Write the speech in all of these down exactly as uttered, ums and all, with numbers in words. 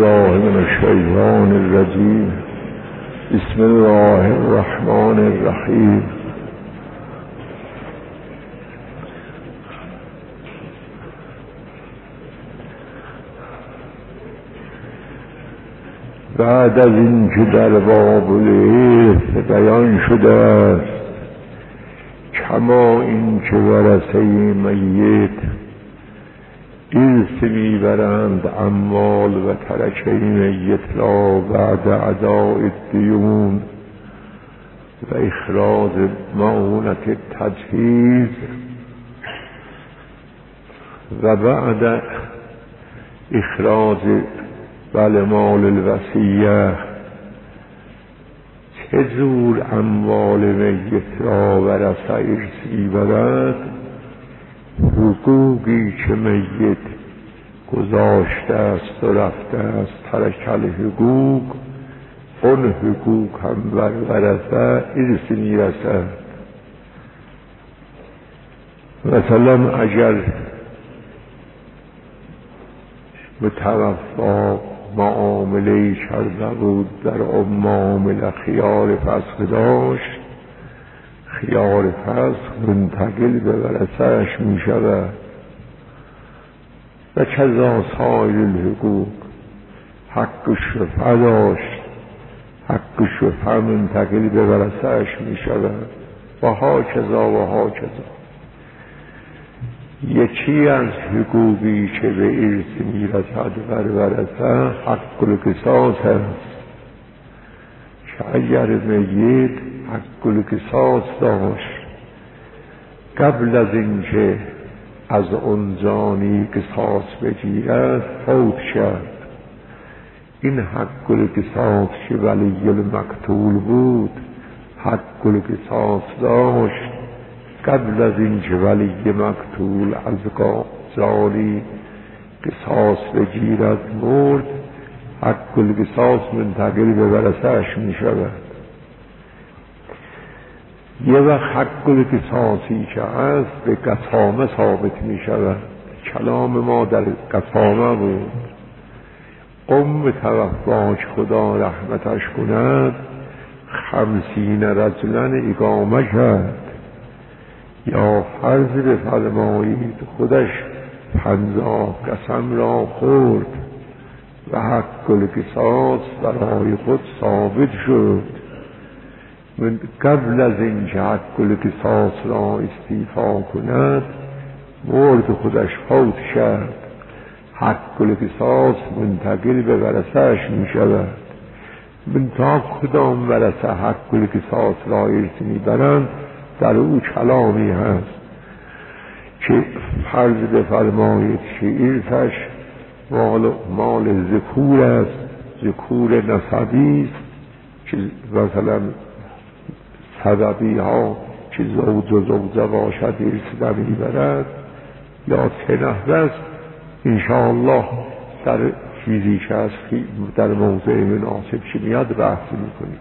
بالله من الشیطان الرجیم. بسم الله الرحمن الرحیم. بعد از این که در باب الارث بیان شده است کما این که ورثه میت ارث میبرند اموال و ترکه میت را بعد اداء الدیون و اخراج معونت تجهیز و بعد اخراج بل مال الوصیه چه جور اموال میت را ورثه ارث میبرد، حقوقی که میت گذاشته است و رفته است ترک الحقوق، اون حقوق هم بر ورثه ارث میرسد. مثلا اگر متوفا معامله کرده بود در اون معامله خیار فسخ داشت، خیار فسخ منتقل به ورثه‌اش می شود. و کذا سایر الحقوق، حق شفعه داشت، حق شفعه منتقل به ورثه‌اش می شود. و ها کذا و ها کذا. یکی از حقوقی که به ارث می رسد بر ورثه حق القصاص است که اگر میت حق القصاص داشت قبل از اینکه از اون جانی قصاص بگیرد فوت شد، این حق القصاص که ولی المقتول بود حق القصاص داشت قبل از اینکه ولی مقتول از جانی قصاص بگیرد مرد، حق القصاص منتقل به ورثه‌اش می شود. یه وقت حق القصاصی که هست به قسامه ثابت می شود. کلام ما در قسامه بود. ام توفاش خدا رحمتش کند خمسین رجلن اقامه کرد، یا فرض بفرمایید خودش پنجاه قسم را خورد و حق القصاص برای خود ثابت شد. من قبل از اینکه حق القصاص را استیفا کند مرد، خودش فوت شد، حق القصاص منتقل به ورثه‌اش می شود. من تا کدام ورثه حق القصاص را ارث می برند در او کلامی هست که فرض بفرمایید که ارثش مال, مال ذکور است، ذکور نسبی است که مثلا سببی ها که زوج و زوجه باشد ارث نمیبرد، یا سه نحوه است. انشاءالله در چیزی که هست در موضع مناسب که میاد بحث میکنیم.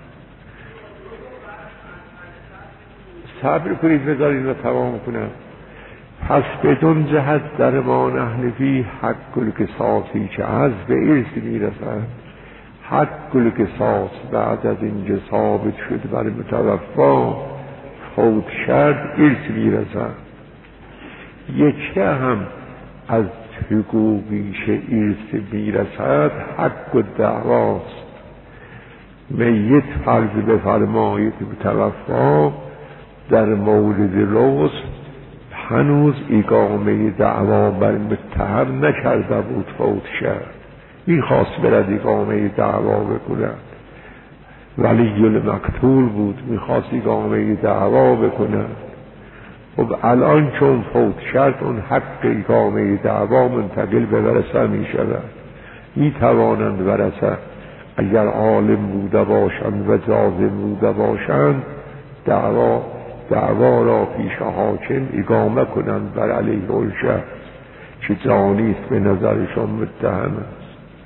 صبر کنید بذارید و تمام کنم. پس بدون جهت در ما نحنفی حق القصاصی که از به ارث میرسد، حق القصاص بعد از اینکه ثابت شد بر متوفا فوت شد ارث میرسد. یکی هم از حقوقی که ارث میرسد حق الدعواست. میت فرض بفرمایید متوفا در مورد روز هنوز اقامه دعوا بر متهم نکرده بود، فوت شد، میخواست برد اقامه دعوا بکند، ولی المقتول بود میخواست اقامه دعوا بکند. خب الان چون فوت شد اون حق اقامه دعوا منتقل به ورثه می شود. می توانند ورثه اگر عالم بوده باشند و جازم بوده باشند دعوا دعوا را پیش حاکم اقامه کنند بر علیه الشخص که جانیست به نظرشان متهم است.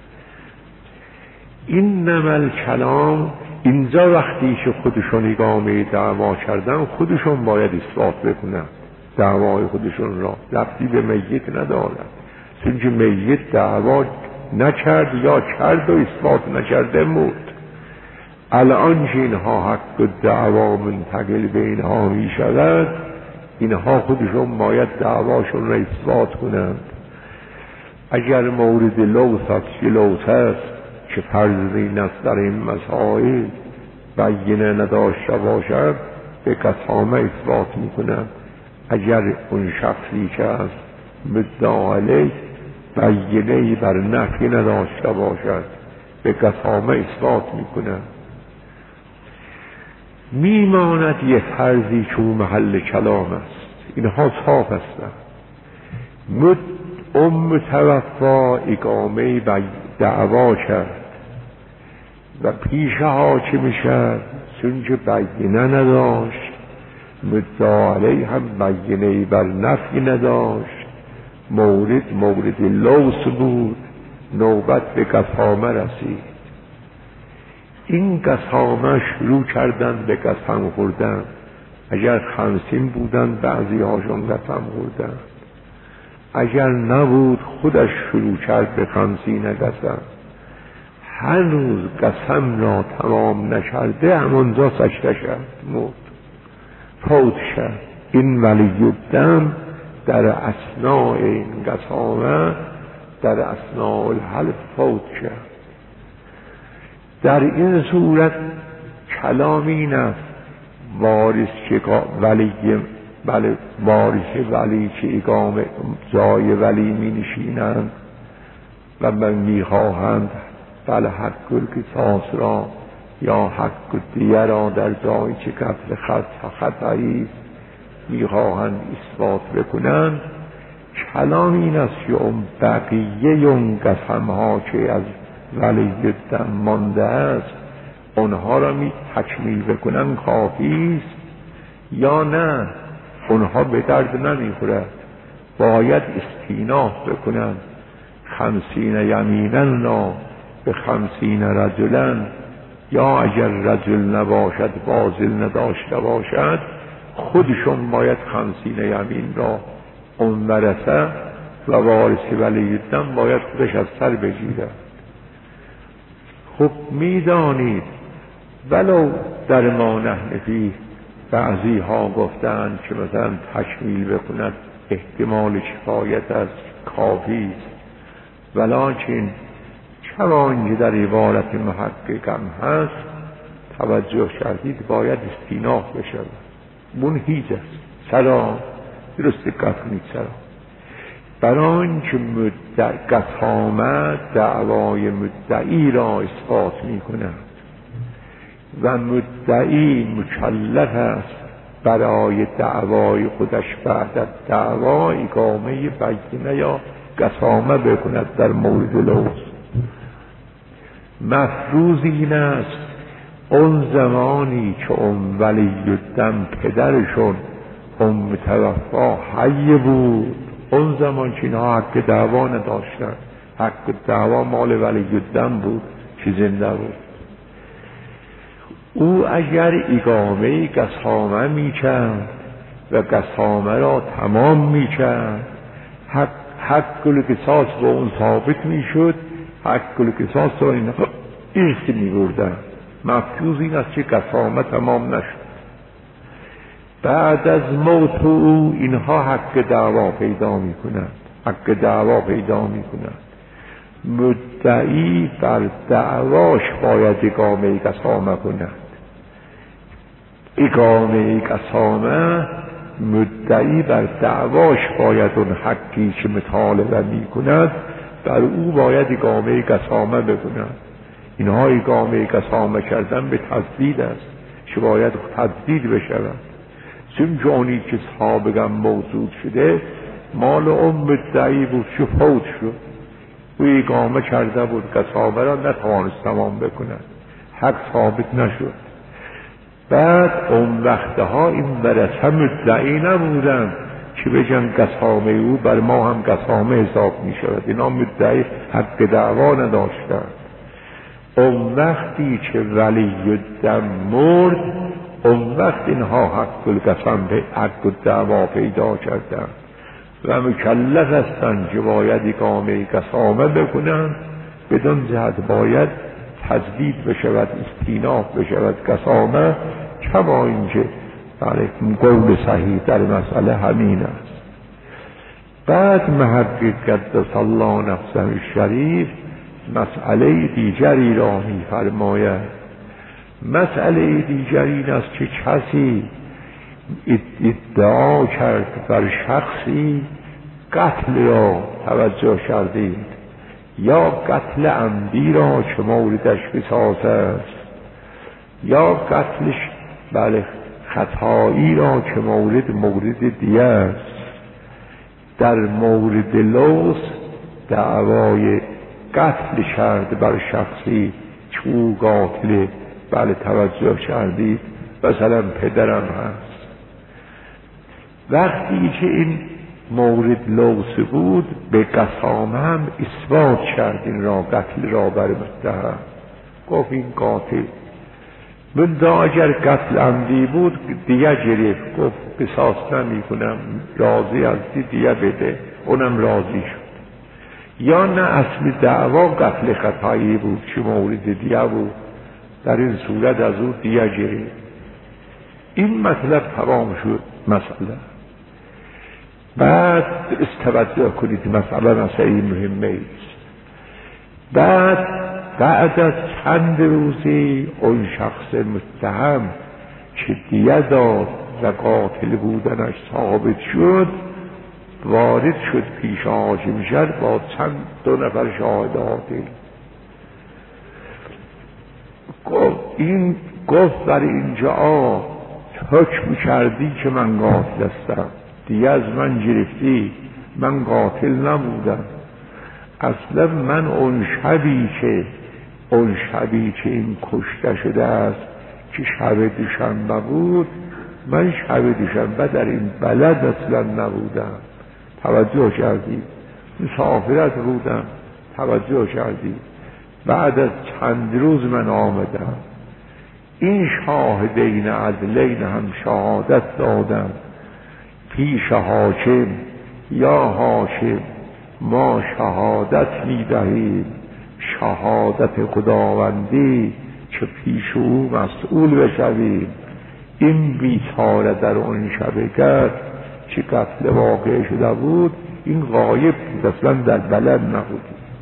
این نمل کلام اینجا وقتی که خودشون اقامه دعوا کردن خودشون باید اثبات بکنن دعوای خودشون را، ربطی به میت ندارد. چون که میت دعوا نکرد یا کرد و اثبات نکرده مرد. الان که اینها حق و دعوا منتقل به اینها می شود، اینها خودشون باید دعواشون را اثبات کنند. اگر مورد لوث است که لوث است که فرضین است در این مسائل بینه نداشته باشد، به قسامه اثبات میکنند. اگر اون شخصی که است مدعا علیه بینه بر نفی نداشته باشد، به قسامه اثبات میکنند. میماند یه فرضی که محل کلام است، اینها صاف هستند. مد ام توفا اقامه دعوا کرد و پیش حاکم شد، چون که بینه نداشت، مدعا علیه هم بینه بر نفی نداشت، مورد مورد لوث بود، نوبت به قسامه رسید. این قسامه شروع کردن به قسم خوردن. اگر خمسین بودن بعضی هاشون قسم خوردن، اگر نبود خودش شروع کرد به خمسین قسم. هر روز قسم را تمام نکرده همانجا سجده شد، مرد، فوت شد. این ولی الدم در اثناء این قسامه در اثناء الحلف فوت شد. در این صورت کلام این است وارث که ولی بله وارث ولی که اقامه جای ولی می نشینند و می خواهند بله حق القصاص را یا حق دیه را در جایی که قتل خطا خطایی می خواهند اثبات بکنند. کلام این است که اون بقیه اون قسم ها که از ولی الدم مانده است اونها را می تکمیل بکنن کافی است یا نه؟ اونها به درد نمی خورد، باید استیناف بکنن. خمسین یمینن لا به خمسین رجلن، یا اگر رجل نباشد بازل نداشته باشد خودشون باید خمسین یمین را اون ورثه و وارث ولی الدم باید خودش از سر بگیرد. خب میدانید ولو در ما نحنفی بعضی ها گفتند که مثلا تکمیل بکند احتمال کفایت از کافی است، ولکن چون که در عبارت محقق هم هست توجه کردید باید استیناف بشود. منهیج است. چرا؟ درست دقت کنید چرا؟ برای اینکه قسامه دعوای مدعی را اثبات می کند و مدعی مکلف است برای دعوای خودش بعد دعوا اقامه بینه یا قسامه بکند. در مورد لوث مفروض این است اون زمانی که اون ولی الدم پدرشون ام توفا حی بود، اون زمان که اینها حق دعوا نداشتن، حق دعوا مال ولی الدم بود که زنده بود. او اگر اقامه قسامه میکرد و قسامه را تمام میکرد، حق حق القصاص با اون ثابت میشد، حق القصاص را اینها ارث میبردن. مفروض این است که قسامه تمام نشد. بعد از موت او اینها حق دعوا پیدا میکنند، حق دعوا پیدا میکنند. مدعی بر دعواش باید اقامه قسامه کند. اقامه قسامه مدعی بر دعواش باید اون حقی که مطالبه میکند بر او باید اقامه قسامه بکند. اینها اقامه قسامه کردن به تضدید است که باید تضدید بشود، چون جانی که سابقا موجود شده مال اون مدعی بود که فوت شد، او اقامه کرده بود قسامه را نتوانست تمام بکند، حق ثابت نشد. بعد اون وقتها این ورثه مدعی نبودن که بگن قسامه او بر ما هم قسامه حساب می شود، اینا مدعی حق دعوا نداشتند. اون وقتی که ولی الدم مرد، اون وقت اینها حق القسم به حق دعوا پیدا کردند و مکلف هستند که باید اقامه قسامه بکنند بدون جهت باید تجدید بشود، استیناف بشود قسامه، کما اینکه بله قول صحیح در مسئله همین است. بعد محقق قدس الله نفسه الشریف مسئله دیگری را می فرماید. مسئله دیگری این است که کسی ادعا کرد بر شخصی قتل را توجه کردید یا قتل عمدی را که موردش قصاص است یا قتلش بله خطایی را که مورد مورد دیه است. در مورد لوث دعوای قتل کرد بر شخصی که او قاتل بله توجه کردید، مثلا پدرم هست. وقتی که این مورد لوث بود به قسامه هم اثبات کرد این را قتل را بر متهم، گفت این قاتل. مدعا اگر قتل عمدی بود دیگه گرفت، گفت قصاص نمی کنم، راضی هستی دیگه بده، اونم راضی شد. یا نه اصل دعوا قتل خطایی بود که مورد دیگه بود، در این صورت از او دیگه گرفت. این مطلب تمام شد مسئله. بعد استوجه کنید مسئله مسئله مهمه است. بعد بعد از چند روزی اون شخص متهم که دیه داد و قاتل بودنش ثابت شد وارد شد پیش حاکم شد با چند دو نفر شاهد عادل. گفت این گفت بر اینجا حکم کردی که من قاتل هستم، دیگه از من گرفتی، من قاتل نبودم. اصلا من اون شبی که اون شبی که این کشته شده است که شب دوشنبه بود، من شب دوشنبه در این بلد اصلا نبودم، توجه کردی، مسافرت بودم، توجه کردی. بعد از چند روز من آمدم، این شاهدین عدلین هم شهادت دادن پیش حاکم، یا حاکم ما شهادت می دهیم شهادت خداوندی که پیش او مسئول بشویم. این بیچاره در اون شب کرد که قتل واقع شده بود، این غایب بود، اصلا در بلد نبود.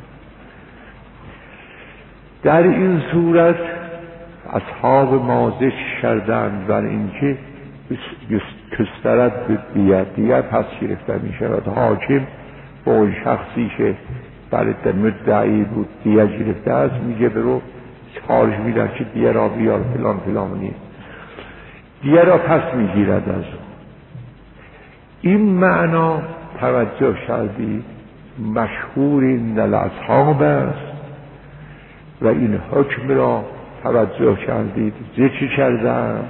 در این صورت اصحاب ما ذکر کردند بر اینکه کسترد به دیه دیه پس گرفته می شود. حاکم با اون شخصی که برای مدعی بود دیه گرفته است میگه برو چارج میدن که دیه را بیار فلان فلانی، دیه را پس میگیرد از اون. این معنا توجه کردید مشهور این در اصحاب است و این حکم را توجه کردید ذکر کردم.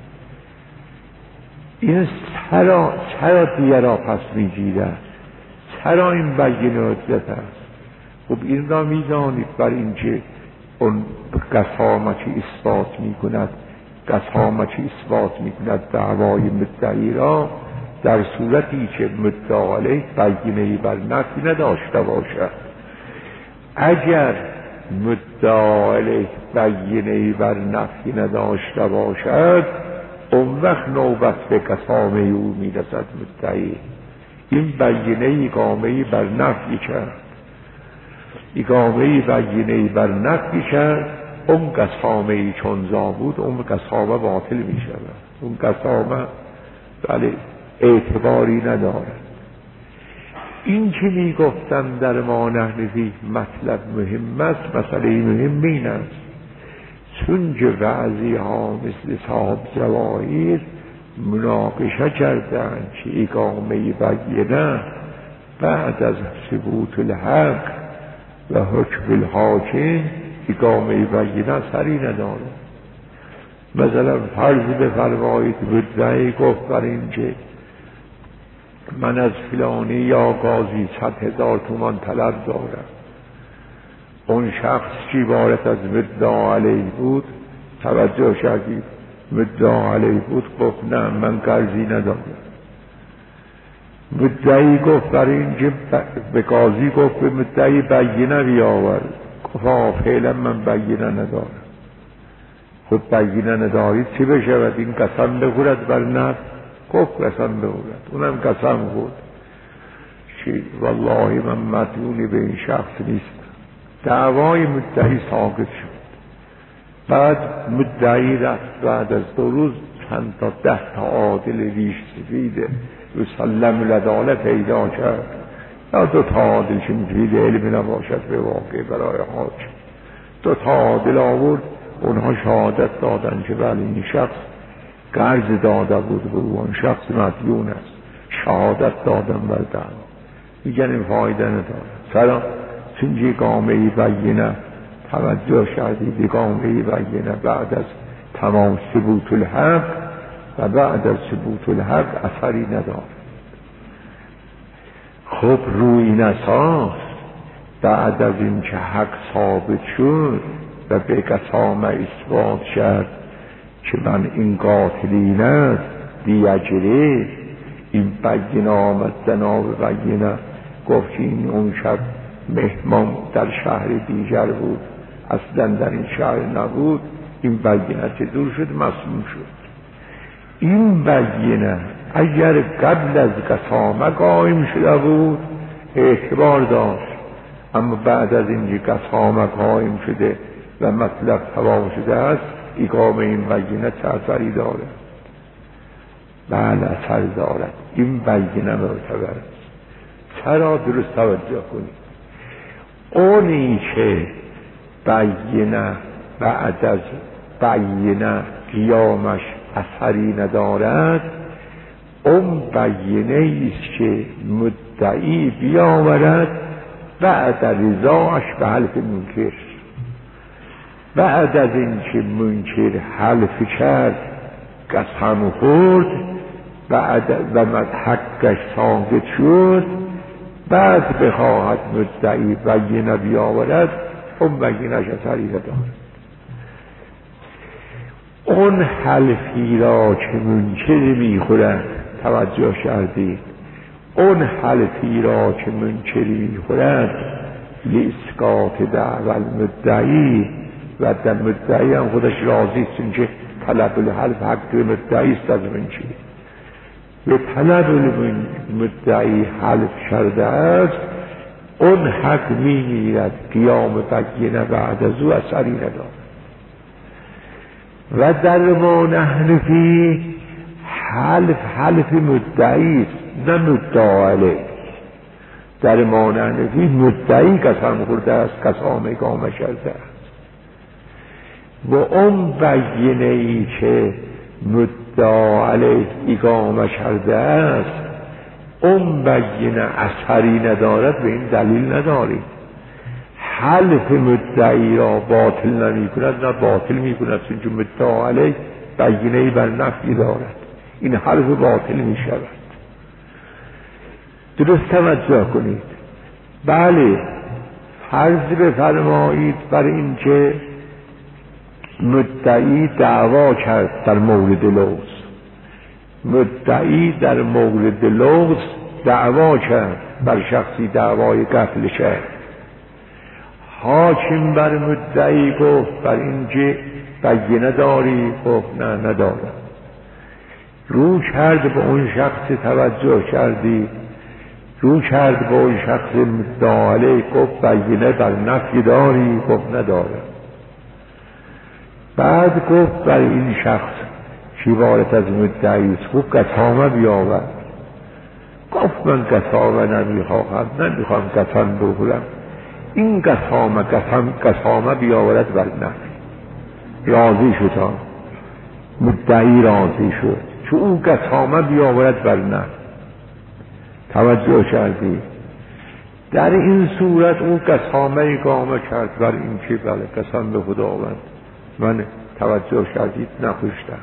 این چرا چرا دیه را پس میگیرد، چرا این بینه حجت است؟ خب این را میدانید بر اینکه اون قسامت اثبات میکند، قسامت اثبات میکند دعوای مدعی را در صورتی که مدعا علیه بینه‌ای بر نفی نداشته باشد. اگر مدعا علیه بینه‌ای بر نفی نداشته باشد اون وقت نوبت به قسامه او میرسد مدعی. این بینه اقامه بر نفی کرد، اقامه بینه بر نفی کرد، اون قسامه چون زابود اون قسامه باطل می شود، اون قسامه ولی اعتباری ندارد. این که می گفتم در ما نحنفی مطلب مهم است، مسئله مهم این است چون که بعضی ها مثل صاحب جواهر مناقشه کردند که اقامه بینه بعد از ثبوت الحق و حکم الحاکم اقامه بینه سری نداره. مثلا فرض بفرمایید مدعی گفت بر اینکه من از فلانی یا قاضی صد هزار تومان طلب دارم، اون شخص که عبارت از مدعا علیه بود توجه کردید مدعا علیه بود گفت نه من قرضی ندارم. مدعی گفت برای اینکه به قاضی گفت به مدعی بینه بیاور، گفت فعلا من بینه ندارم. خود بینه ندارید چی بشود؟ این قسم بخورد بر نفس؟ گفت قسم بخورد. اونم قسم خورد چی؟ والله من مدیونی به این شخص نیست. دعوای مدعی ساقط شد. بعد مدعی رفت بعد از دو روز چند تا ده تا عادل ریش سفید یسلم العدالت پیدا کرد. یا دو تا عادل که مفید علم نباشد به واقع برای حاکم، دو تا عادل آورد، اونها شهادت دادن که بله این شخص قرض داده بود به اون شخص مدیون است. شهادت دادن بر دعوا. میگن این فایده نداره. چرا؟ چون یگانه بینه توجه شدید، یگانه بینه بعد از تمام ثبوت الحق و بعد از ثبوت الحق اثری نداره. خب روی این اساس بعد از این که حق ثابت شد و به قسامه اثبات شد که من این قاتلین است بیاجره، این بینه آمد جناب بینه گفت که این اون شب مهمان در شهر دیگر بود، اصلا در این شهر نبود. این بینه چطور شد؟ مسموم شد. این بینه اگر قبل از قسامه قائم شده بود اعتبار داشت، اما بعد از اینکه قسامه قائم شده و مطلب تمام شده است، اقامه این بینه چه اثری داره؟ بله اثر دارد. این بینه معتبر است. چرا؟ درست توجه کنید. اونی که بینه بعد از بینه قیامش اثری ندارد، اون بینه ایست که مدعی بیاورد بعد رضاش به حلف منکر. بعد از این که منکر حلف کرد، قسم خورد، بعد و حقش ثابت شد، بعد بخواهد مدعی بینه بیاورد، اون بینهش اثری ندارد. اون حلفی را که منکر میخورد، توجه کردید، اون حلفی را که منکر میخورد لاسقاط دعوی المدعی، و در مدعی هم خودش راضی است که طلب الحلف حق مدعی است از منکر. به طلب مدعی حلف کرده است، اون حق میگیرد، قیام بینه بعد از او اثری ندارد. و در ما نحن فی حلف حلف مدعی است نه مدعا علیه. در ما نحن فی مدعی قسم خورده است، قسام اقامه کرده است. و اون بینه ای که مدعا علیه اقامه کرده است، اون بینه اثری ندارد، به این دلیل ندارید. حلف مدعی را باطل نمی کند، نه باطل می کند، چون مدعا علیه بینه‌ای بر نفی دارد، این حلف باطل می شود. درست توجه کنید. بله فرض بفرمایید بر این که مدعی دعوا کرد در مورد لغز، مدعی در مورد لغز دعوا کرد، بر شخصی دعوای قتل کرد. حاکم بر مدعی گفت بر این که بینه داری؟ گفت نه ندارم. رو کرد به اون شخص، توجه کردی، رو کرد به اون شخص مدعا علیه، گفت بینه بر نفی داری؟ گفت ندارم. بعد گفت بر این شخص که عبارت از مدعی است، گفت قسامه بیاورد. گفت من قسامه نمیخواهم، نمیخوام قسم بخورم. این قسامه قسم قسامه بیاورد بر نفی. راضی شد، مدعی راضی شد چون او قسامه بیاورد بر نفی. توجه کردی؟ در این صورت او قسامه اقامه کرد بر این که بله قسم به خداوند من، توجه کردید، نخوشتم.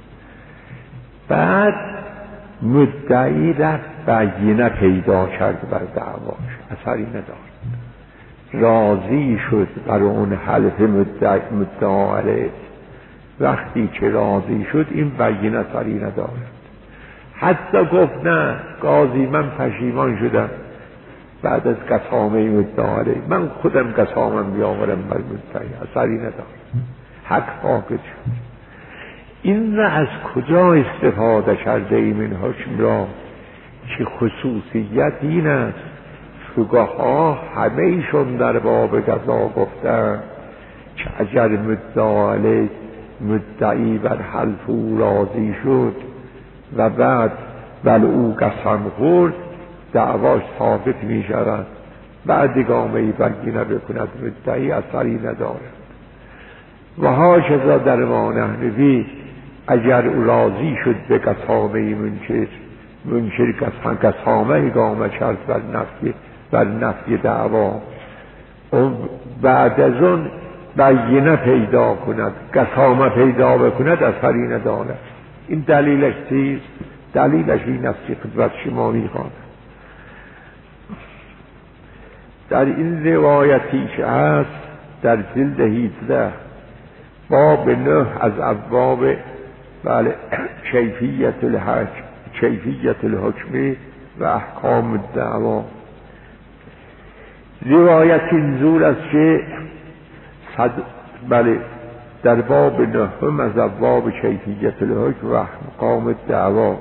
بعد مدعی رفت بینه پیدا کرد بر دعواش، اثری ندارد. راضی شد بر اون حلف مدعا علیه. وقتی که راضی شد این بینه اثری ندارد. حتی گفت نه قاضی من پشیمان شدم، بعد از قسامه مدعا علیه من خودم قسامم بیاورم بر مدعی اثری ندارم، حق فاقد شد. این را از کجا استفاده کرده ایم این حکم را که خصوصیت این است فقها همه ایشون در باب قضا گفتن که اگر مدعا علیه مدعی بر حلف او راضی شد و بعد بل او قسم خورد دعواش ثابت می شود، بعد گامه ای بگینه بکند مدعی اثری ندارد. و هاکذا در ما نحنفی اگر او راضی شد به قسامه منکر منکر قسم قسامه گامه کرد بر نفی بر نفی دعوا بعد از اون بینه پیدا کند قسامه پیدا بکند اثری ندارد. این دلیلش چیست؟ دلیلش این است که خدمت شما می‌خوانم در این روایتی که هست در جلد هجده باب نه از ابواب بله کیفیت الحکم کیفیت الحکم و احکام الدعوا روایت اینجور است که صد بله در باب نهم از ابواب کیفیت الحکم و احکام الدعوا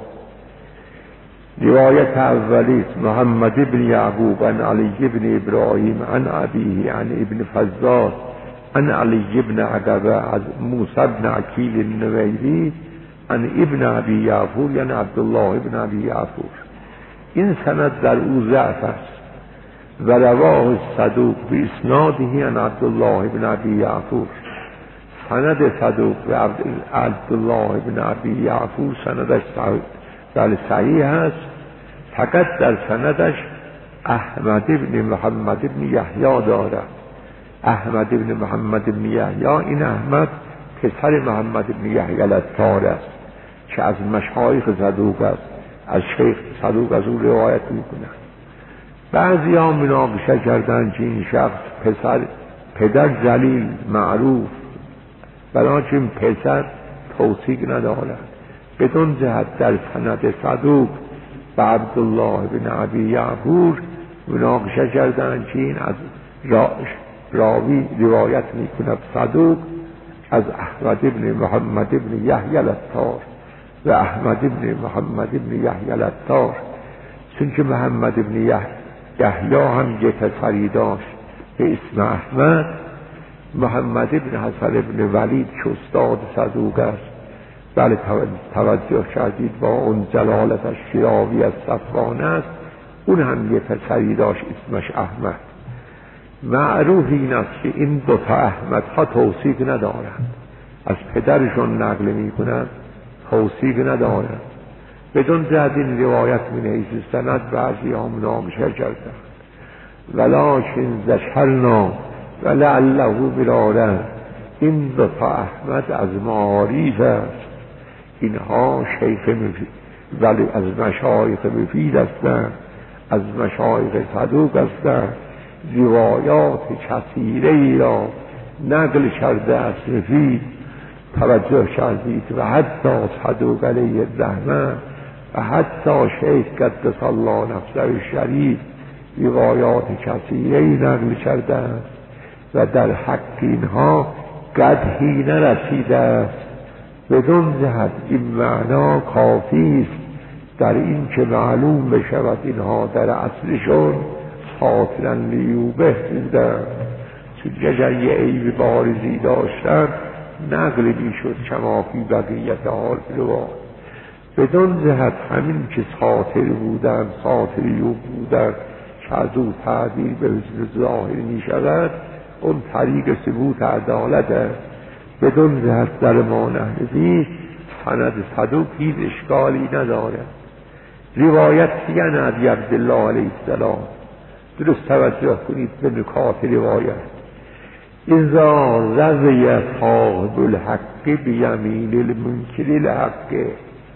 روایت اولی محمد بن یعقوب عن علی بن ابراهیم عن ابیه عن ابن فضال عن علی بن عقبه از موسی بن عقیل النویری عن ابن ابی یعفور یعنی عبدالله بن ابی یعفور. این سند در او ضعف است و رواه صدوق به اسناده عن عبدالله بن ابی یعفور. سند صدوق به عبدالله بن ابی یعفور سندش بله صحیح است، فقط در سندش احمد بن محمد بن یحیی دارد. احمد بن محمد بن یحیی این احمد پسر محمد بن یحیی العطار است که از مشایخ صدوق است، از شیخ صدوق از او روایت میکنند. بعضی ها مناقشه کردند که این شخص پسر پدر ذلیل معروف بنابراین پسر توثیق ندارد. بدون جهت در سند صدوق به عبدالله بن ابی یعفور مناقشه کردند که این از را راوی روایت میکند صدوق از احمد بن محمد بن یحیی العطار و احمد بن محمد بن یحیی العطار چون که محمد بن یحیی هم یک پسری داشت به اسم احمد. محمد بن حسن بن ولید که استاد صدوق است بله توجه کردید با اون جلالتش شراوی از صفوان است، اون هم یه پسری داشت اسمش احمد. معروف این است که این دو تا احمد ها توثیق ندارند، از پدرشون نقل می کنند توثیق ندارند. بدون جهت این روایت می نیست سند بعضی ها مناقشه کردند ولکن ذکرنا ولعله براده این دو تا احمد از معاریف است، اینها شیخ مفید ولی از مشایخ مفید هستند، از مشایخ صدوق هستند. روایات کثیره ای را نقل کرده است مفید توجه کردید و حتی صدوق علیه الرحمه و حتی شیخ قدس الله نفسه شریف روایات کثیره ای نقل کرده است و در حق اینها قدحی نرسیده است. بدون جهت این معنا کافی است در این که معلوم بشود اینها در اصلشون ساطرا لیوبه بودن، چون اگر یه عیب بارزی داشتن نقل می شد کما فی بقیت حال روایت. بدون جهت همین که ساطر بودن ساطریوب بودن که از او تعبیر به حسن ظاهر می شود اون طریق ثبوت عدالت است. بدون جهت در ما نحنفی سند صدوق هیچ اشکالی ندارد. روایت یعنی عبی عبدالله علیه السلام درست توجه کنید به نکات روایت. اذا رضی صاحب الحق بیمین المنکر الحق،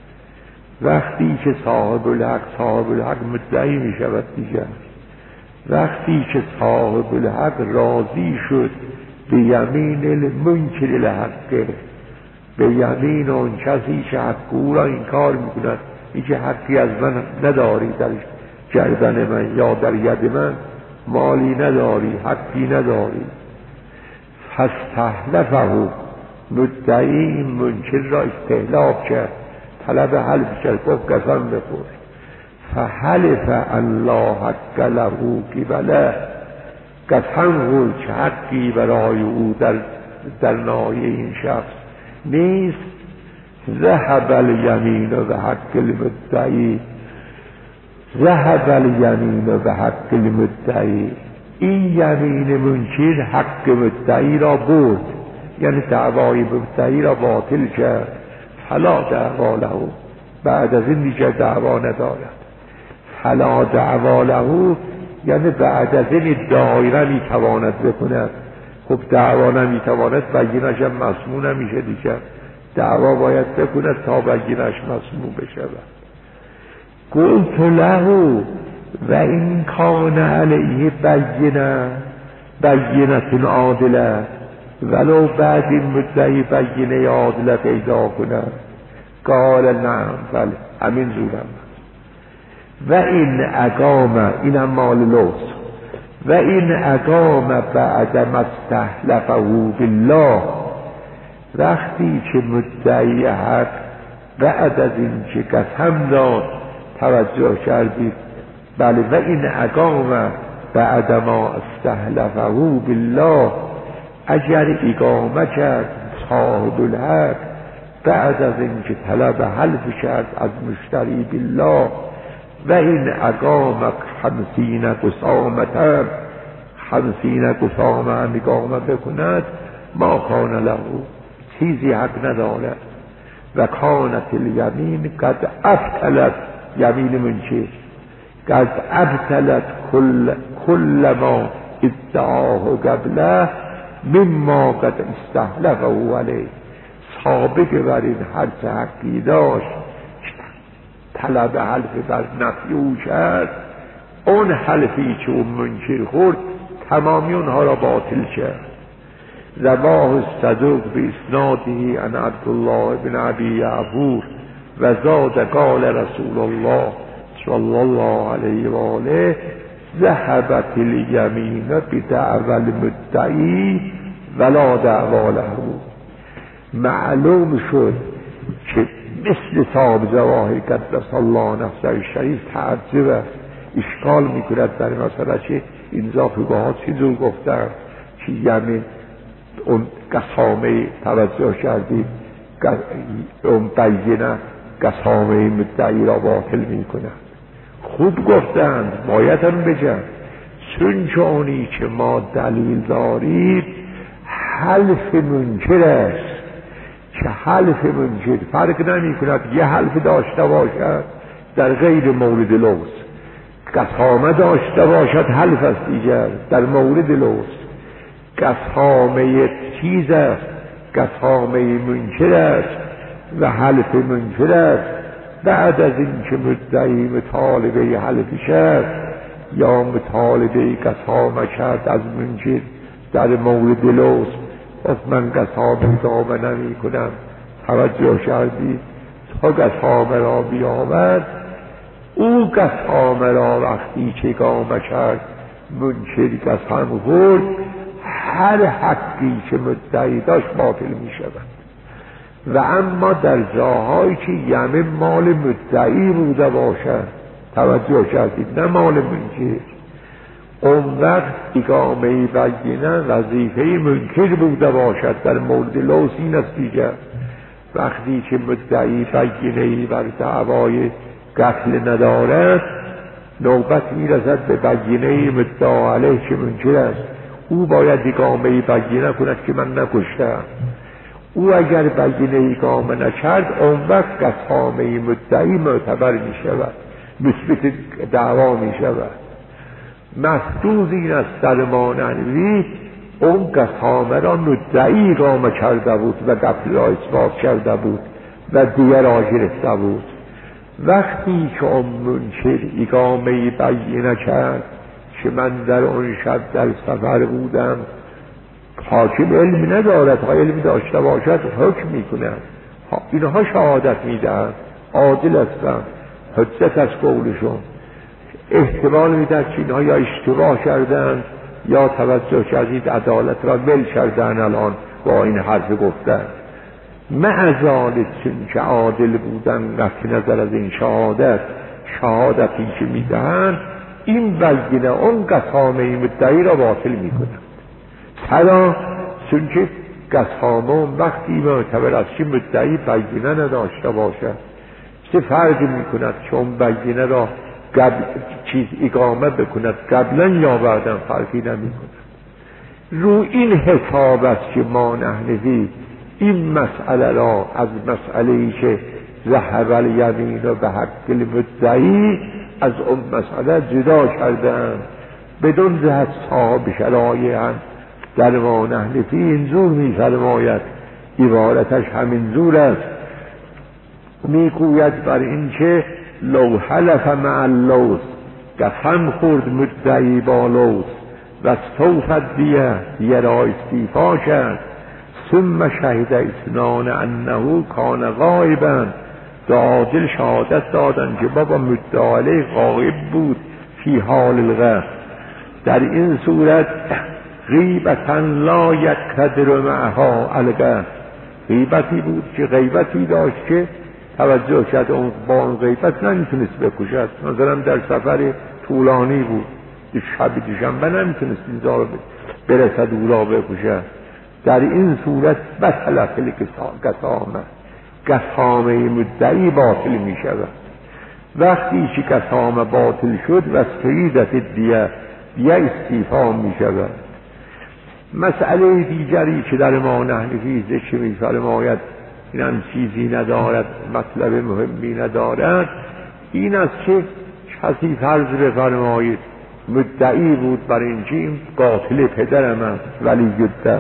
وقتی که صاحب الحق صاحب الحق مدعی می شود دیگر، وقتی که صاحب الحق راضی شد به یمین المنکر الحق، به یمین اون کسی که حق او را انکار میکند این که حقی از من نداری درش گردن من یا در ید من مالی نداری، حقی نداری. فاستحلفه، مدعی منکر را استحلاف کرد، طلب حلف کرد، گفت قسم بخور. فحلف الله حق له قبله، قسم خورد که حقی برای او در در ناحیه این شخص نیست. ذهب الیمین و حق المدعی، ذهب الیمین و حق المدعی، این یمین منکر حق مدعی را برد، یعنی دعوای مدعی را باطل کرد. فلا دعوا له، بعد از این دیگر دعوا ندارد. فلا دعوا له یعنی بعد از این ادعای نمیتواند بکند. خب دعوا نمیتواند، بگینش هم مسموع نمیشه دیگر، دعوا باید بکند تا بگینش مسموع بشود. قلت له و این کان علیه بینه بینتون عادله، ولو بعد این مدعی بینه عادله پیدا کند. قال نعم، بله همین زورم. و این اقام، این هم مال لوس، و این اقام بعد ما استحلفه بالله، وقتی که مدعی حق بعد از این که قسم داد، توجه کردید، بله، و این اقام بعد ما استحلفه بالله، اگر اقامه کرد صاحب الحق بعد از این که طلب حلف کرد از مشتری بالله، و این اقام خمسین قسامتا، خمسین قسامه اقامه بکند، ما کان له، چیزی حق ندارد. و کانت الیمین قد ابطلت، یمین منکر قد ابطلت کل, کل ما ادعاه قبله مما قد استحلفه علیه، سابق بر این هر حقی داشت طلب حلف بر نفی او کرد، اون حلفی که اون منکر خورد تمامی اونها را باطل کرد. رواه الصدوق به اسناده عن عبدالله بن ابی یعفور و زاد قال رسول الله صلی الله علیه و آله ذهبت الیمین بدعوی المدعی ولا دعوا له. معلوم شد که مثل صاحب ظواهر قدس الله نفسه الشریف تعجب است، اشکال میکند در مسئله چه این ها چی جور گفتن که یعنی اون قسامه توجه کردید اون بینه قسامه مدعی را باطل میکنند. خوب گفتند، باید هم بگن، چون چونی که ما دلیل دارید حلف منکر است، که حلف منکر فرق نمی کند یه حلف داشته باشد در غیر مورد لوز، قسامه داشته باشد حلف است دیگر در مورد لوز، قسامه چیز است، قسامه منکر است و حلف منکر است. بعد از این که مدعی مطالبه حلف کرد یا مطالبه قسامه کرد از منکر در مورد لوز، پس من قسامه دامه نمی کنم. توجه کردی تا قسامه را بیامد، او قسامه را وقتی که گامه کرد منکر قسم خورد، هر حقی که مدعی داشت باطل می شود. و اما در جاهایی که یمین مال مدعی بوده باشد، توجه کردید، نه مال منکر، اون وقت اقامه بینه وظیفه منکر بوده باشد در مورد لوز این است دیگر. وقتی که مدعی بینه‌ای بر دعوای قتل ندارد، نوبت میرسد به بینه مدعا علیه که منکر است، او باید اقامه بینه کند که من نکشتم. او اگر بینه اقامه نکرد، اون وقت قسامه مدعی معتبر می شود، مثبت دعوا می شود. مفروض این است در مانوی اون قسامه را مدعی اقامه کرده بود و قتل را اثبات کرده بود و دیگر را گرفته بود. وقتی که اون منکر اقامه بینه کرد که من در اون شب در سفر بودم، حاکم علم ندارد، ها علم داشته باشد حکم میکنند، اینها شهادت میدهند، عادل هستند، حجت از قولشون. احتمال میدهد که اینها یا اشتباه کردن یا توجه کردید عدالت را ول کردن الان با این حرف گفتن. معذالک چون که عادل بودن قطع نظر از این شهادت، شهادتی که میدهند این بلگینه اون قسامه مدعی را باطل میکنند. چرا؟ چون که قسامه وقتی معتبر از چی مدعی بلگینه نداشته باشد چه فرقی میکند که اون بلگینه را قبل چیز اقامه بکند قبلا یا بعدا فرقی نمیکند. رو این حساب است که ما نحنفی این مسئله را از مسئله ای که ذهب الیمین و به حق المدعی از اون مسئله جدا کردند بدون جهت صاحب شرایع. در ما نحنفی اینجور می‌فرماید، عبارتش همین جور است، میگوید بر این که لو حلف مع اللوث، قسم خورد مدعی با لوث و استوفت دیه دیه را استیفا کرد، ثم شهد اثنان انه کان غایبا، دو عادل شهادت دادن که بابا مدعی غایب بود فی حال الغیب، در این صورت غیبتا لا یقتدر معها الغیب، غیبتی بود که غیبتی داشت که توجه کرد اون با اون غیبت نمیتونست بکشد. مثلا در سفر طولانی بود، شب دوشنبه نمیتونست اینجا برسد او را بکشد. در این صورت بطل فل قسامه، قسامه مدعی باطل می شود. وقتی که قسامه باطل شد و استریدت دیه دیه استیفا می شود. مسئله دیگری که در ما نحنفی ذکر می فرماید این هم چیزی ندارد، مطلب مهمی ندارد، این است که کسی فرض بفرمایید مدعی بود بر این که قاتل پدرم است ولی گدم.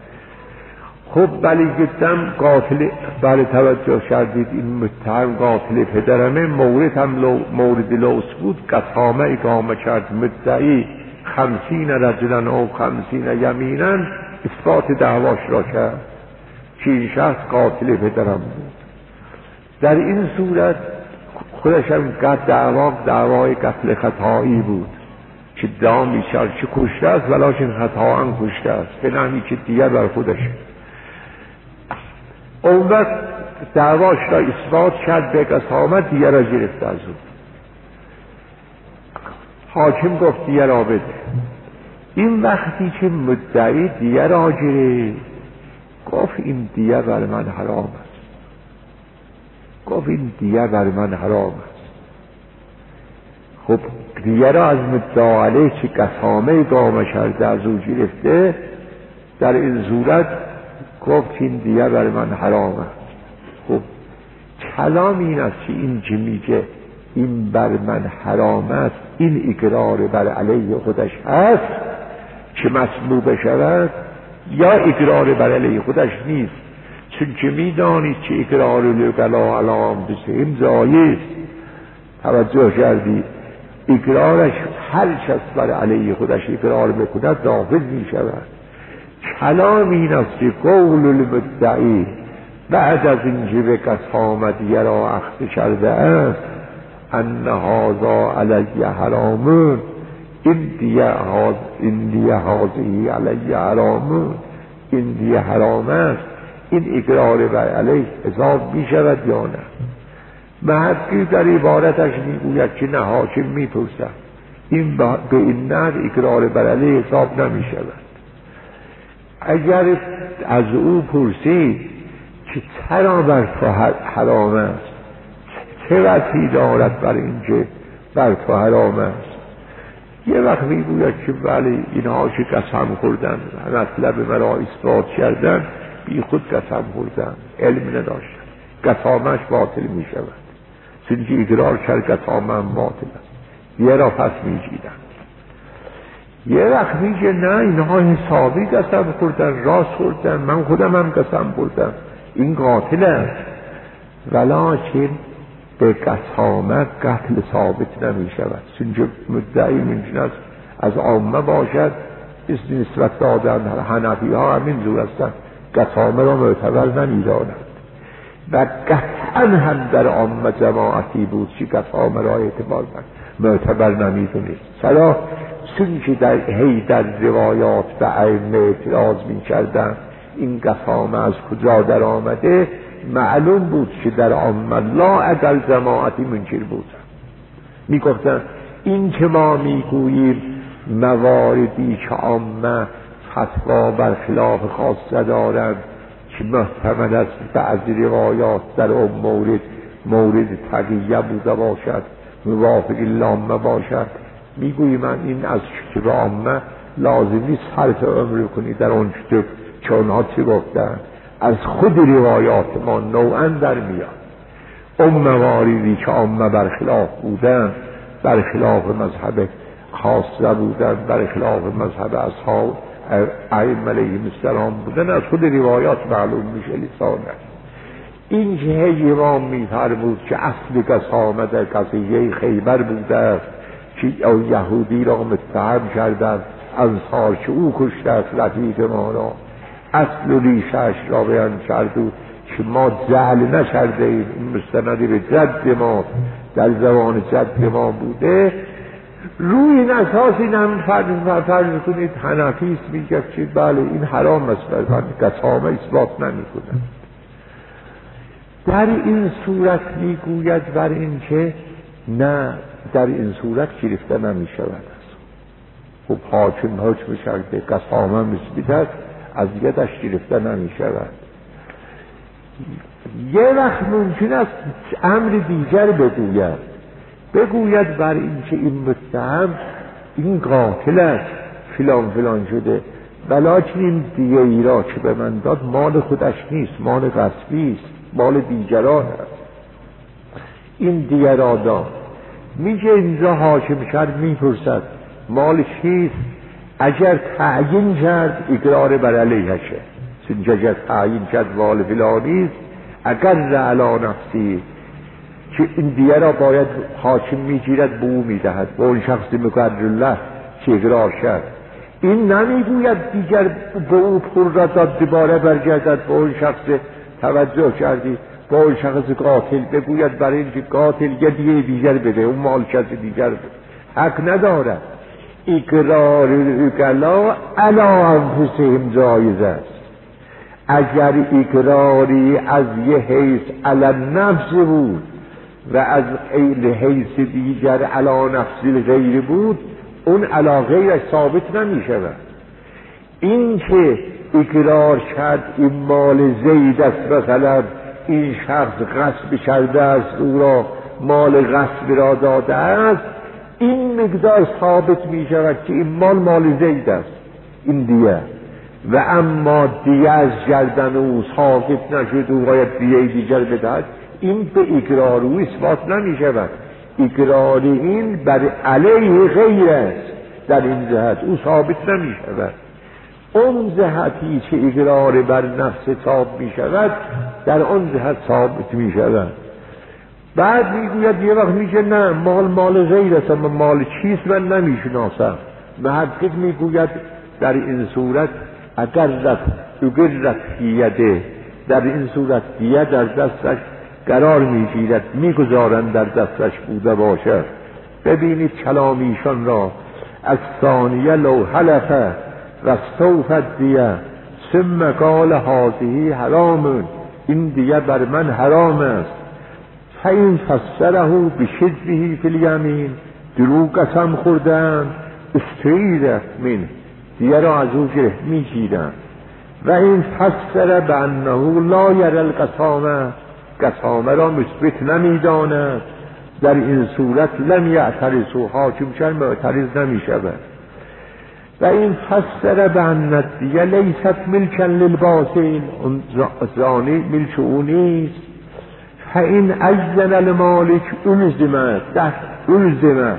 خب ولی گدم قاتل، بله توجه کردید این متهم قاتل پدرمه، مورد هم لو مورد لوس بود، قسامه اقامه کرد مدعی خمسین رجلن او خمسین یمینن، اثبات دعواش را کرد که این شخص قاتل پدرم بود. در این صورت خودش هم قد دعوا دعوای قتل خطایی بود که دامی شد که کشته است ولیکن خطا هم کشته است، به نحوی که دیگه بر خودش. اون وقت دعواش را اثبات کرد به قسامه، دیگه را گرفت از او. حاکم گفت دیگه را بده. این وقتی که مدعی دیگه را گرفت گفت این دیگه بر من حرام است، گفت این دیگه بر من حرام است. خب دیگه را از مدعا علیه که قسامه اقامه کرده از او گرفته، در این صورت گفت این دیگه بر من حرام است. خب کلام این است که این که میگه این بر من حرام است، این اقرار بر علیه خودش هست که مسموع بشود یا اقرار بر علیه خودش نیست؟ چون که میدانید که اقرار لقلا علام بسیم زایست. توجه کردید اقرارش هر کس بر علیه خودش اقرار بکند نافذ می شود. کلام این است که قول المدعی بعد از اینکه به قسامه دیگه را اخذ کرده است ان هذا علی حرامون، این دیگه هاز این دیگه هازی علی حرامون، این دیگه حرام است، این اقرار بر علیه حساب می شود یا نه؟ محقی در عبارتش میگوید که نه، حاکم میپرسد این به این نحو اقرار بر علیه حساب نمی شود. اگر از او پرسید که چرا بر تو حرام است، چه وجهی دارد بر این که بر تو حرام است، یه وقت میگوید که ولی اینها که قسم خوردن مطلب مرا اثبات کردن بی خود قسم خوردن، علم نداشتن، قسامش باطل می شود، چون که اقرار کرد قسامه هم باطل است، یه را پس می گیرن. یه وقت میگه نه اینها حسابی قسم خوردن، راست خوردن، من خودم هم قسم خوردم، این قاتل است، ولیکن به قسامت قتل ثابت نمی شود، چون که مدعی ممکن است از عامه باشد. اس نسبت دادن حنفی ها همین جور هستند، قسامه را معتبر نمی دانند و قطع قطعا هم در عامه جماعتی بود که قسامه را اعتبار معتبر نمیدونید. چرا؟ چون که در هی در روایات به ائمه اعتراض میکردن این قسامه از کجا در آمده، معلوم بود که در عامه لا اقل جماعتی منکر بود. میگفتن این که ما میگوییم مواردی که عامه فتوا بر خلاف خاصه دارند که محتمل است بعضی روایات در اون مورد مورد تقیه بوده باشد، موافق لامه باشد، میگوییم من این از کتب عامه لازم نیست حرف عمر کنی در اون کتب که اونها چی گفتن، از خود روایات ما نوعا در میاد. اون مواردی که عامه برخلاف بودن، برخلاف مذهب خاصه بودن، برخلاف مذهب اصحاب ائمه علیهم السلام بودن، از خود روایات معلوم میشه لسانه. این که امام میفرمود که اصل قسامه در قضیه خیبر بوده که یهودی را متهم کردند انصار که او کشته است رفیق ما را، اصل و ریشه‌اش را بیان کرد که ما جهل نکرده ایم، این مستندی به جد ما در زمان جد ما بوده. روی این اساس این هم فرض فرض کنید حنفی است میگه که بله این حرام است، بر قسامه اثبات نمیکنه. در این صورت میگوید بر این که نه، در این صورت گرفته نمی شود است. خب حاکم حکم کرده قسامه مثبت است، از یدش گرفته نمی شود. یه وقت ممکن است امر دیگر بگوید بگوید بر این که این متهم این قاتل است فلان فلان شده، ولیکن این دیگه ای را که به من داد مال خودش نیست، مال غصبی است، مال دیگران است، این دیگر را داد. میگه اینجا حاکم کرد میپرسد مال چیست؟ اگر تعیین کرد اقرار بر علیهشه، چون اگر تعیین کرد مال فلانیست اگر علا نفسی که این دیگر را باید حاکم میگیرد به او میدهد، به اون شخص مقدرالله که اقرار کرد. این نمیگوید دیگر به او پول را داد دوباره برگردد به اون شخص توجه کردی، با اون شخص قاتل بگوید برای اینکه قاتل یه دیگه دیگر بده، اون مال کسی دیگر بده، حق ندارد. اقرار اقلا علا انفسهم جایز است. اگر اقراری از یه حیث علا نفس بود و از این حیث دیگر علا نفس غیر بود، اون علا غیرش ثابت نمی شود. این که اقرار کرد این مال زید است، مثلا این شخص غصب کرده است او را مال غصب را داده است، این مقدار ثابت می شود که این مال مال زید است، این دیه. و اما دیه از گردن او ثابت نشد او باید دیه دیگر بدهد، این به اقرار او اثبات نمی شود. اقرار این بر علیه غیر است، در این جهت او ثابت نمی شود. اون جهتی که اقرار بر نفس ثابت می شود در اون جهت ثابت می شود. بعد میگوید یه وقت میگه نه مال مال غیر است، اما مال چیست من نمیشناسم. محقق میگوید در این صورت اگر رفت اگر رفت یده، در این صورت دیه در دستش قرار میگیرد، میگذارند در دستش بوده باشد. ببینید کلام ایشان را، از ثانیه لو حلفه و استوفت دیه ثم قال هذه حرام، این دیه بر من حرام است. فین فسره بشده فی الیمین، دروغ قسم خوردن استعیره من، دیه را از او گره میگیرن. و این فسره به انه لا یری القسامه، قسامه را مثبت نمیداند، در این صورت لم یعترضوا، حاکم چون معترض نمی شود. و این فسره به ان دیه لیست ملکا للباطل، اون زانی ملک او نیست. فإن أذن المالک الزمه دفع الزمه،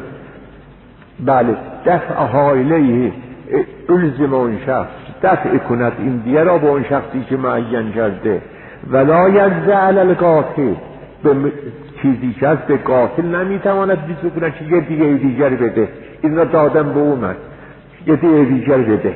بله دفعها الیه، الزم اون شخص دفع کند این دیه را با اون شخصی که معین کرده. ولا یجزع علی القاتل، به چیزی که از به قاتل نمیتواند بیزو کند که یه دیگه دیگر بده، این را دادم به اومد یه دیگه دیگر بده،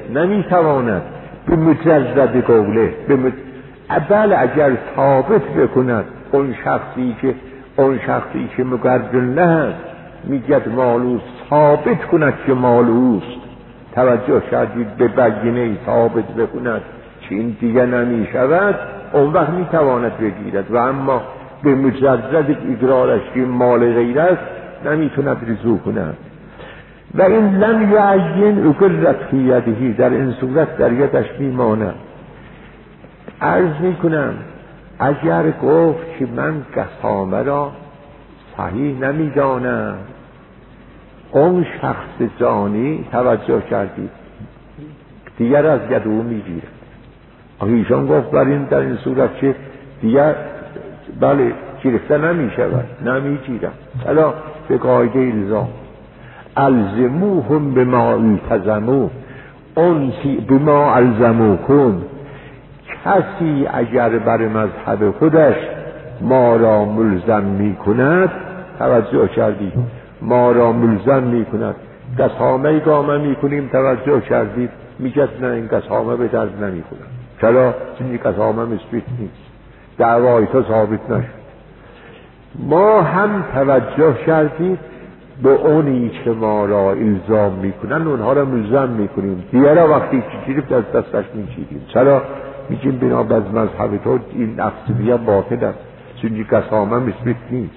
نمیتواند به مجرد قوله. بله اگر ثابت بکند اون شخصی که اون شخصی که مقرن است میگد مالوست ثابت کند که مالوست. توجه کردید به بگینه ثابت بکند که این دیگه نمی شود، اون وقت می تواند بگیرد. و اما به مجرد اقرارش که مال غیر است نمی تواند رجوع کند. و این لم یعین اقرت فی یده، در این صورت در یدش می ماند. عرض می کنم اگر گفت که من قسامه را صحیح نمی دانم، اون شخص زانی توجه کردید دیگر از ید او می گیرد. ایشان گفت بر این در این صورت که دیگر بله گرفته نمی شود، نمی گیرد. حالا به قاعده الزام الزموهم بما التزموا انسی بما الزموکم، کسی اگر بر مذهب خودش ما را ملزم می کند، توجه کردید ما را ملزم می کند، قسامه گامه می کنیم، توجه کردید میگه نه این قسامه به درد نمی کند. چرا؟ چون این قسامه مثبت نیست، دعوای تو ثابت نشد. ما هم توجه کردید به اونی که ما را الزام می کنن اونها را ملزم می کنیم، دیگرها وقتی که گرفت از دستش می چیدیم. چرا؟ میگیم بنا به مذهب تو این افسویه باطل است، چون این قسامه مثبت نیست.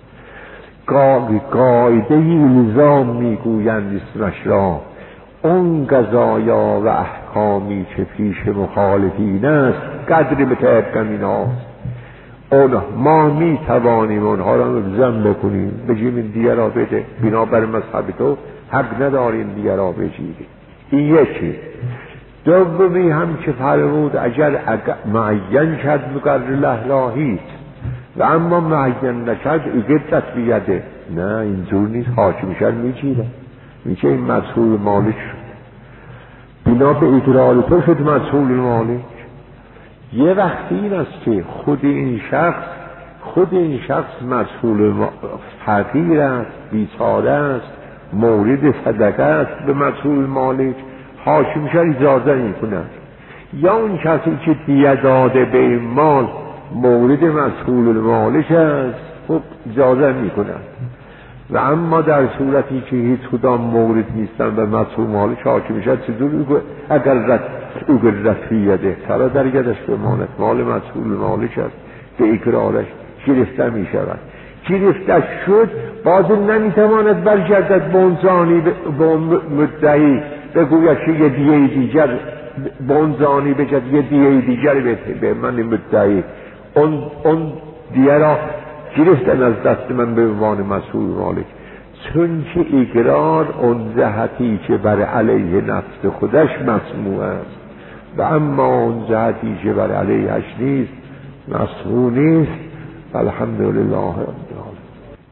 قاعده الزام میگویند اسمش را، اون قضایا و احکامی که پیش مخالفین است قدری متعقم این هاست. اون ما می توانیم اونها را ملزم بکنیم، بگیم این دیگه را بده، بنابر مذهب تو حق نداریم دیگه را بگیریم. این یکی. دومی هم که فرمود اگر معین شد مقرر لهلاهید و اما معین نشد اگرت بیده، نه اینجور نیست، حاکم شد میگیره، میگه این مسئول مالک شد، بنا به اقرار تو شد مسئول مالک. یه وقتی این است که خود این شخص خود این شخص مسئول فقیر است، بیچاره است، مورد صدقه است، به مسئول مالک حاکم شد اجازه می کند. یا اون کسی که دیه داده به این مال مورد مسئول مالک است، خب اجازه می کند. و اما در صورتی که هیچ کدام مورد نیستن و مسئول مالک حاکم شد، چطور اگر رد اگر رفیده سرا در یدش بماند، مال مسئول مالک است، به اقرارش گرفته می شود. گرفته شد باز نمیتواند برگردد به اون زانی به اون مدعی بگوید که یه دیه دیگر به اون زانی بجد یه دیه دیگر به من مدعی اون, اون دیه را گرفتن از دست من به عنوان مسئول مالک، چون که اقرار اون جهتی که بر علیه نفس خودش مسموع است و اما اون جهتی که بر علیهش نیست مسموع نیست. الحمدلله.